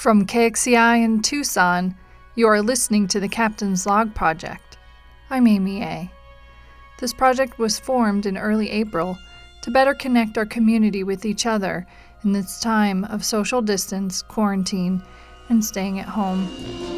From KXCI in Tucson, you are listening to the Captain's Log Project. I'm Amy A. This project was formed in early April to better connect our community with each other in this time of social distance, quarantine, and staying at home.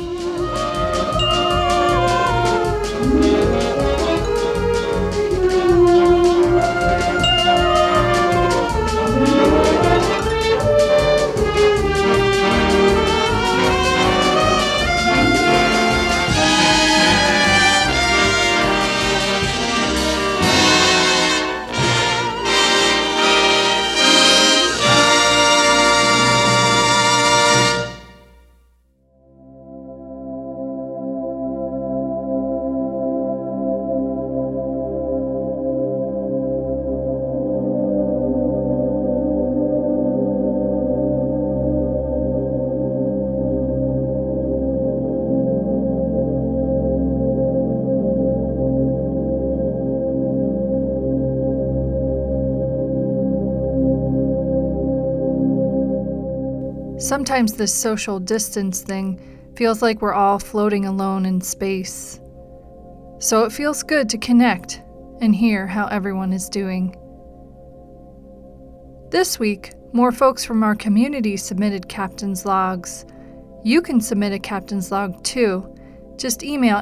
Sometimes this social distance thing feels like we're all floating alone in space. So it feels good to connect and hear how everyone is doing. This week, more folks from our community submitted captain's logs. You can submit a captain's log too. Just email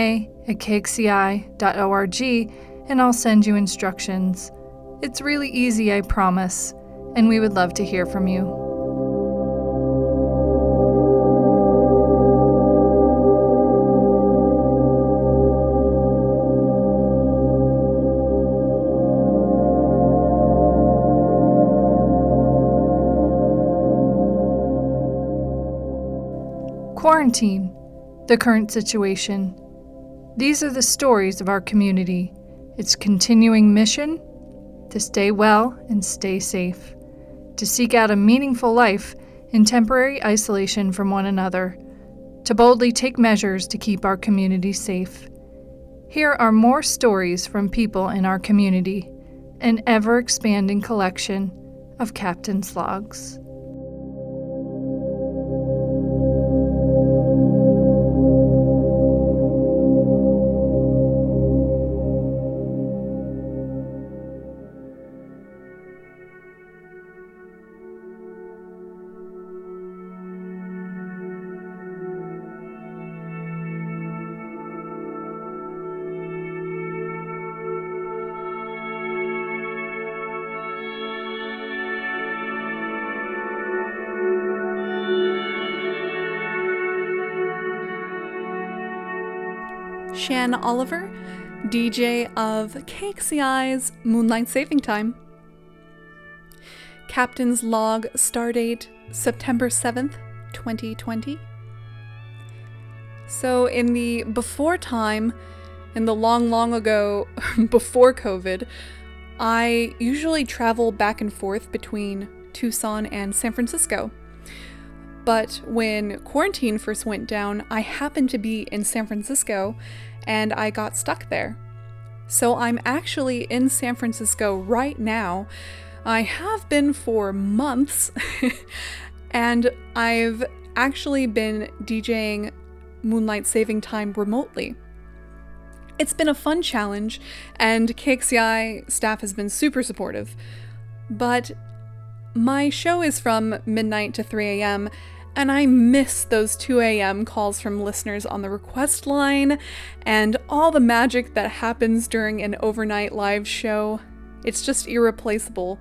amya@kxci.org and I'll send you instructions. It's really easy, I promise, and we would love to hear from you. Quarantine, the current situation. These are the stories of our community. Its continuing mission: to stay well and stay safe, to seek out a meaningful life in temporary isolation from one another, to boldly take measures to keep our community safe. Here are more stories from people in our community, an ever-expanding collection of captain's logs. Shan Oliver, DJ of KXCI's Moonlight Saving Time. Captain's Log, stardate September 7th, 2020. So in the before time, in the long ago, before COVID, I usually travel back and forth between Tucson and San Francisco. But when quarantine first went down, I happened to be in San Francisco and I got stuck there. So I'm actually in San Francisco right now. I have been for months and I've actually been DJing Moonlight Saving Time remotely. It's been a fun challenge and KXCI staff has been super supportive. But my show is from midnight to 3 a.m. and I miss those 2 a.m. calls from listeners on the request line and all the magic that happens during an overnight live show. It's just irreplaceable.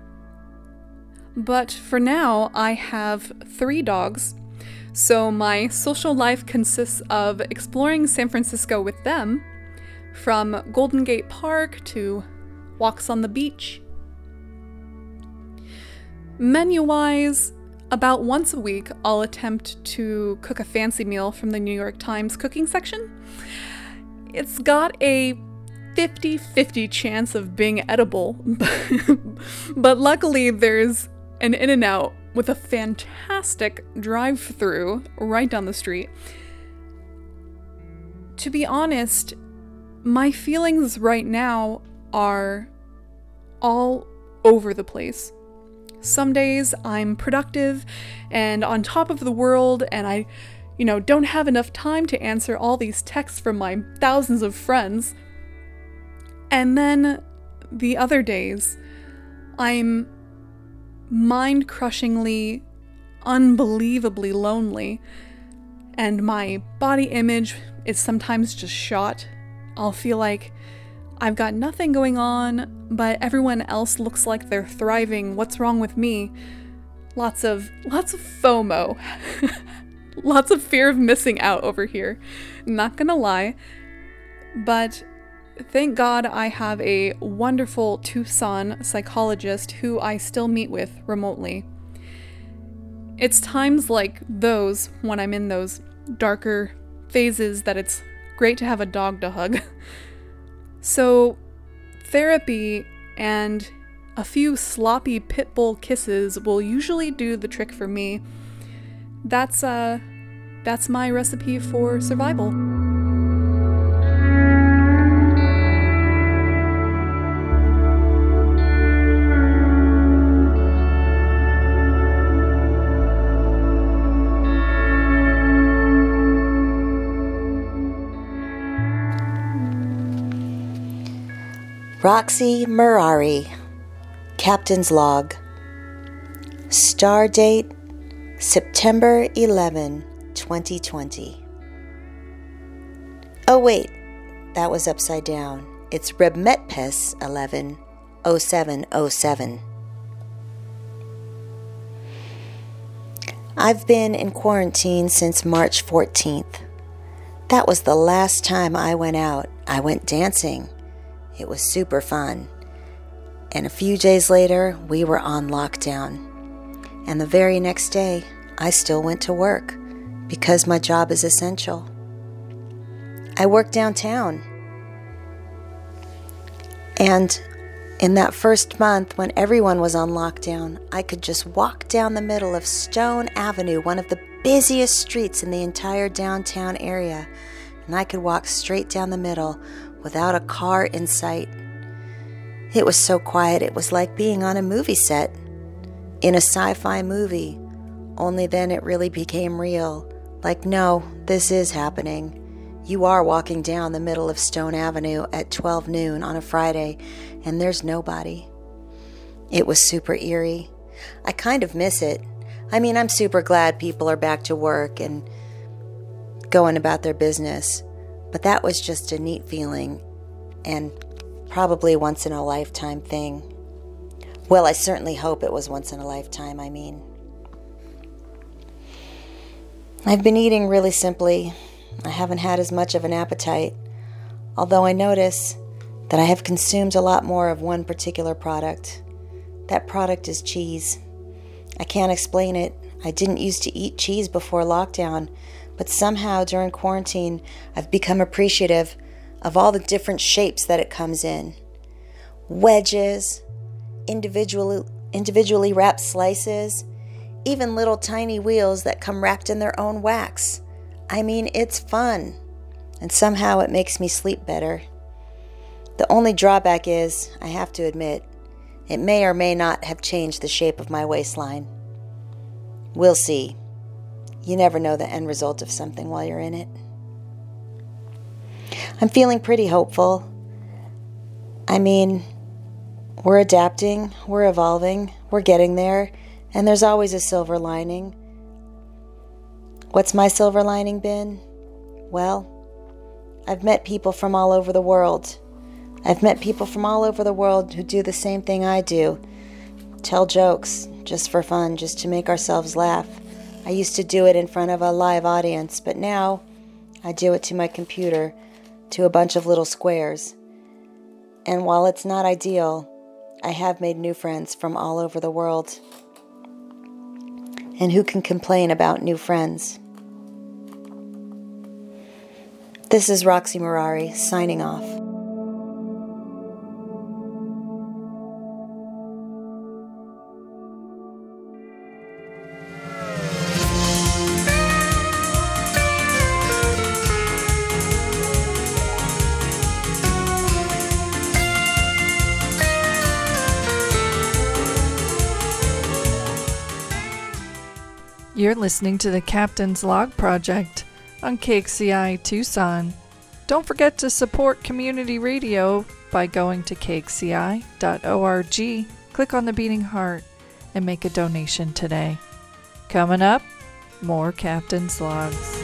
But for now, I have 3 dogs, so my social life consists of exploring San Francisco with them, from Golden Gate Park to walks on the beach. Menu-wise, about once a week, I'll attempt to cook a fancy meal from the New York Times cooking section. It's got a 50-50 chance of being edible, but luckily there's an In-N-Out with a fantastic drive-through right down the street. To be honest, my feelings right now are all over the place. Some days I'm productive and on top of the world, and I, don't have enough time to answer all these texts from my thousands of friends. And then the other days, I'm mind-crushingly, unbelievably lonely, and my body image is sometimes just shot. I'll feel like I've got nothing going on, but everyone else looks like they're thriving. What's wrong with me? Lots of FOMO. Lots of fear of missing out over here. Not gonna lie. But thank God I have a wonderful Tucson psychologist who I still meet with remotely. It's times like those, when I'm in those darker phases, that it's great to have a dog to hug. So, therapy and a few sloppy pit bull kisses will usually do the trick for me. That's my recipe for survival. Roxy Murari, Captain's Log. Star date, September 11, 2020. Oh wait, that was upside down. It's Rebmetpes 11, 0707. I've been in quarantine since March 14th. That was the last time I went out. I went dancing. It was super fun. And a few days later, we were on lockdown. And the very next day, I still went to work because my job is essential. I work downtown. And in that first month when everyone was on lockdown, I could just walk down the middle of Stone Avenue, one of the busiest streets in the entire downtown area. And I could walk straight down the middle without a car in sight. It was so quiet, it was like being on a movie set, in a sci-fi movie, only then it really became real. Like, no, this is happening. You are walking down the middle of Stone Avenue at 12 noon on a Friday, and there's nobody. It was super eerie. I kind of miss it. I mean, I'm super glad people are back to work and going about their business. But that was just a neat feeling, and probably once in a lifetime thing. Well, I certainly hope it was once in a lifetime, I mean. I've been eating really simply. I haven't had as much of an appetite, although I notice that I have consumed a lot more of one particular product. That product is cheese. I can't explain it. I didn't used to eat cheese before lockdown, but somehow during quarantine, I've become appreciative of all the different shapes that it comes in. Wedges, individually wrapped slices, even little tiny wheels that come wrapped in their own wax. I mean, it's fun, and somehow it makes me sleep better. The only drawback is, I have to admit, it may or may not have changed the shape of my waistline. We'll see. You never know the end result of something while you're in it. I'm feeling pretty hopeful. I mean, we're adapting, we're evolving, we're getting there, and there's always a silver lining. What's my silver lining been? Well, I've met people from all over the world. I've met people from all over the world who do the same thing I do. Tell jokes, just for fun, just to make ourselves laugh. I used to do it in front of a live audience, but now I do it to my computer, to a bunch of little squares. And while it's not ideal, I have made new friends from all over the world. And who can complain about new friends? This is Roxy Murari, signing off. You're listening to the Captain's Log Project on KXCI Tucson. Don't forget to support community radio by going to kxci.org, click on the beating heart, and make a donation today. Coming up, more Captain's Logs.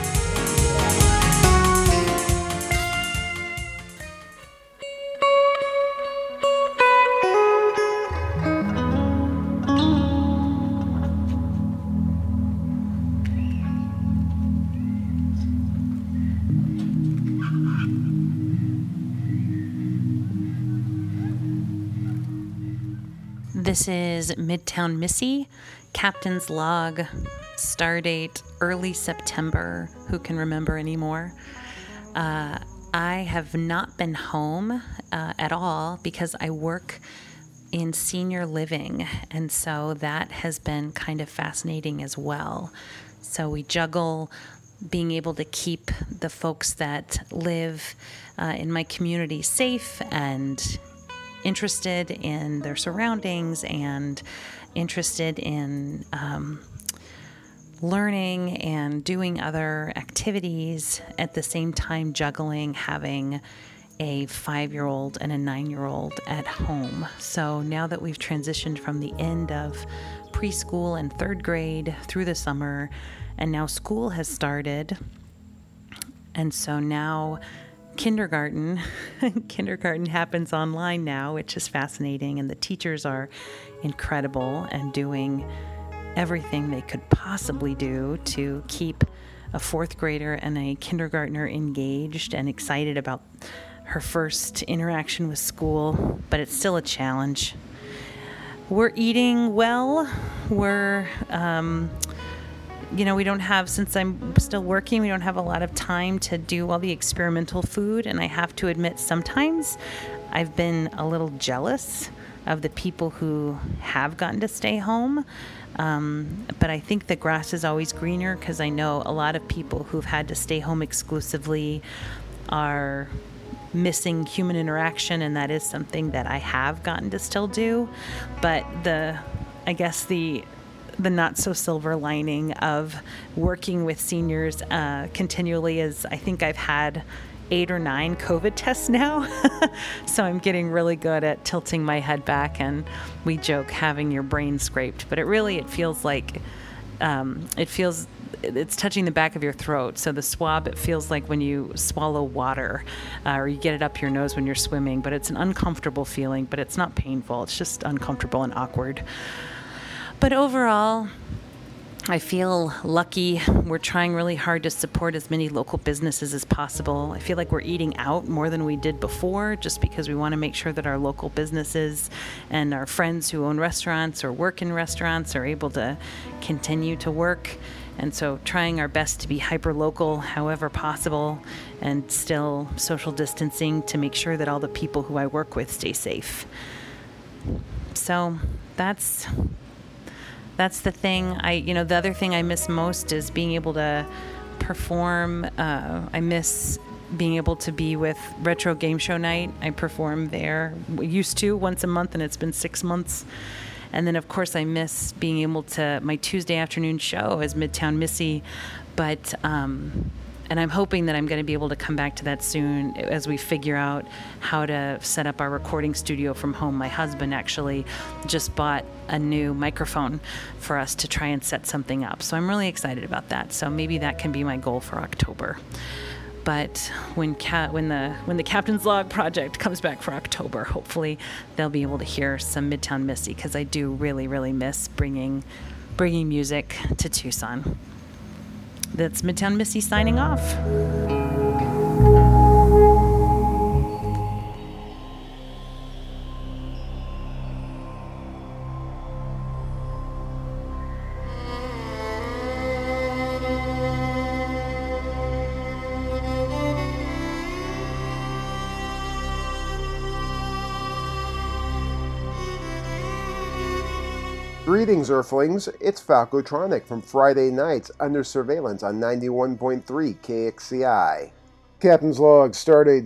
This is Midtown Missy, Captain's Log, stardate early September. Who can remember anymore? I have not been home at all because I work in senior living, and so that has been kind of fascinating as well. So we juggle being able to keep the folks that live in my community safe and interested in their surroundings and interested in learning and doing other activities, at the same time juggling having a 5-year-old and a 9-year-old at home. So now that we've transitioned from the end of preschool and 3rd grade through the summer, and now school has started, and so now kindergarten happens online now, which is fascinating, and the teachers are incredible and doing everything they could possibly do to keep a 4th grader and a kindergartner engaged and excited about her first interaction with school, but it's still a challenge. We're eating well. We don't have, since I'm still working, we don't have a lot of time to do all the experimental food. And I have to admit, sometimes I've been a little jealous of the people who have gotten to stay home. But I think the grass is always greener, because I know a lot of people who've had to stay home exclusively are missing human interaction. And that is something that I have gotten to still do. But the not so silver lining of working with seniors continually is I think I've had 8 or 9 COVID tests now. So I'm getting really good at tilting my head back, and we joke having your brain scraped, but it feels like it's touching the back of your throat. So the swab, it feels like when you swallow water or you get it up your nose when you're swimming, but it's an uncomfortable feeling, but it's not painful. It's just uncomfortable and awkward. But overall, I feel lucky. We're trying really hard to support as many local businesses as possible. I feel like we're eating out more than we did before, just because we want to make sure that our local businesses and our friends who own restaurants or work in restaurants are able to continue to work. And so trying our best to be hyper-local however possible, and still social distancing to make sure that all the people who I work with stay safe. So that's the thing. The other thing I miss most is being able to perform. I miss being able to be with Retro Game Show Night. I perform there. We used to once a month, and it's been 6 months. And then, of course, I miss being able to, my Tuesday afternoon show is Midtown Missy. But and I'm hoping that I'm going to be able to come back to that soon as we figure out how to set up our recording studio from home. My husband actually just bought a new microphone for us to try and set something up. So I'm really excited about that. So maybe that can be my goal for October. But when the Captain's Log project comes back for October, hopefully they'll be able to hear some Midtown Missy, because I do really, really miss bringing music to Tucson. That's Midtown Missy signing off. Greetings, Earthlings. It's Falcotronic from Friday nights under surveillance on 91.3 KXCI. Captain's Log, stardate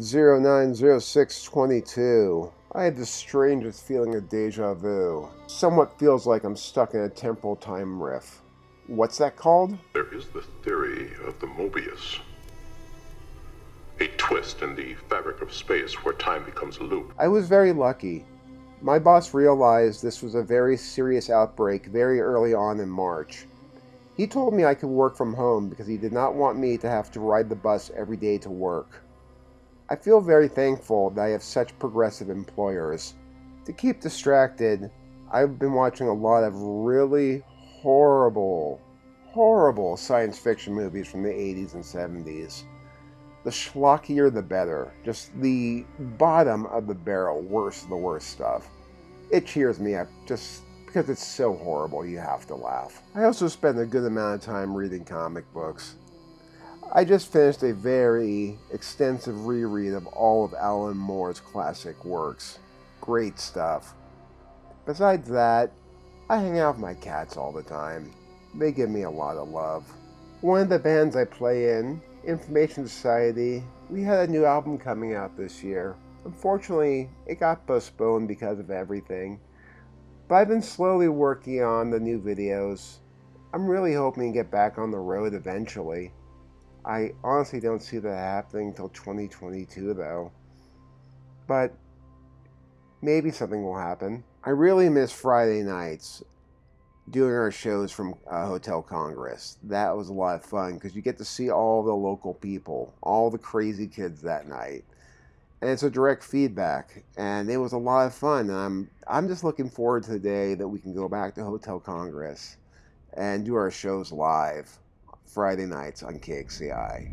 090622. I had the strangest feeling of deja vu. Somewhat feels like I'm stuck in a temporal time riff. What's that called? There is the theory of the Mobius. A twist in the fabric of space where time becomes a loop. I was very lucky. My boss realized this was a very serious outbreak very early on in March. He told me I could work from home because he did not want me to have to ride the bus every day to work. I feel very thankful that I have such progressive employers. To keep distracted, I've been watching a lot of really horrible science fiction movies from the 80s and 70s. The schlockier the better. Just the bottom of the barrel, worst of the worst stuff. It cheers me up just because it's so horrible you have to laugh. I also spend a good amount of time reading comic books. I just finished a very extensive reread of all of Alan Moore's classic works. Great stuff. Besides that, I hang out with my cats all the time. They give me a lot of love. One of the bands I play in, Information Society, we had a new album coming out this year. Unfortunately, it got postponed because of everything. But I've been slowly working on the new videos. I'm really hoping to get back on the road eventually. I honestly don't see that happening until 2022 though. But maybe something will happen. I really miss Friday nights doing our shows from Hotel Congress. That was a lot of fun because you get to see all the local people, all the crazy kids that night. And it's a direct feedback, and it was a lot of fun. And I'm just looking forward to the day that we can go back to Hotel Congress and do our shows live Friday nights on KXCI.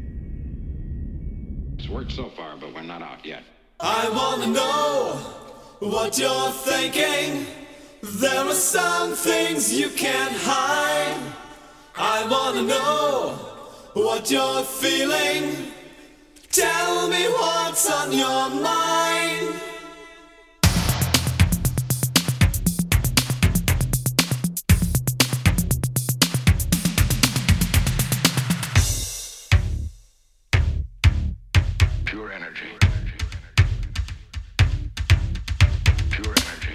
It's worked so far, but we're not out yet. I wanna know what you're thinking. There are some things you can't hide. I wanna know what you're feeling. Tell me what's on your mind. Pure energy. Pure energy.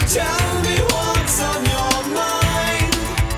Tell me what's on your mind.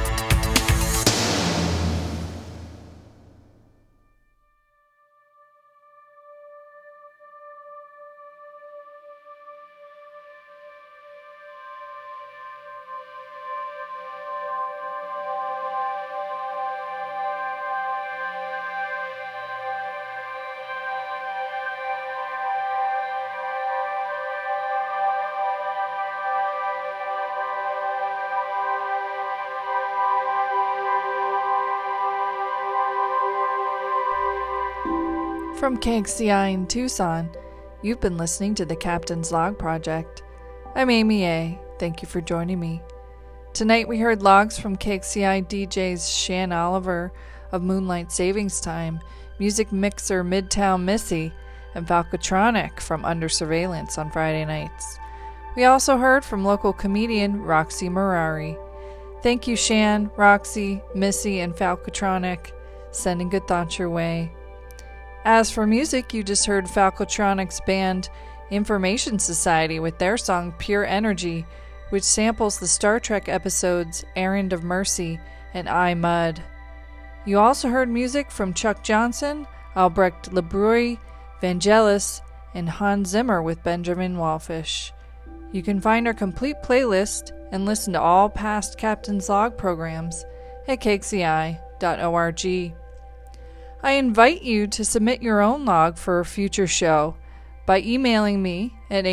From KXCI in Tucson, you've been listening to the Captain's Log Project. I'm Amy A. Thank you for joining me. Tonight we heard logs from KXCI DJs Shan Oliver of Moonlight Savings Time, music mixer Midtown Missy, and Falcotronic from Under Surveillance on Friday nights. We also heard from local comedian Roxy Murari. Thank you, Shan, Roxy, Missy, and Falcotronic. Sending good thoughts your way. As for music, you just heard Falcotronic's band Information Society with their song Pure Energy, which samples the Star Trek episodes Errand of Mercy and I, Mud. You also heard music from Chuck Johnson, Albrecht LeBruyne, Vangelis, and Hans Zimmer with Benjamin Wallfish. You can find our complete playlist and listen to all past Captain's Log programs at kxci.org. I invite you to submit your own log for a future show by emailing me at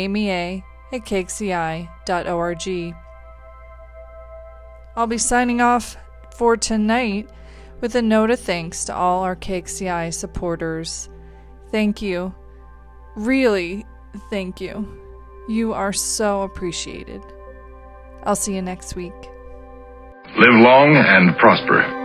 amya@kxci.org. I'll be signing off for tonight with a note of thanks to all our KXCI supporters. Thank you. Really, thank you. You are so appreciated. I'll see you next week. Live long and prosper.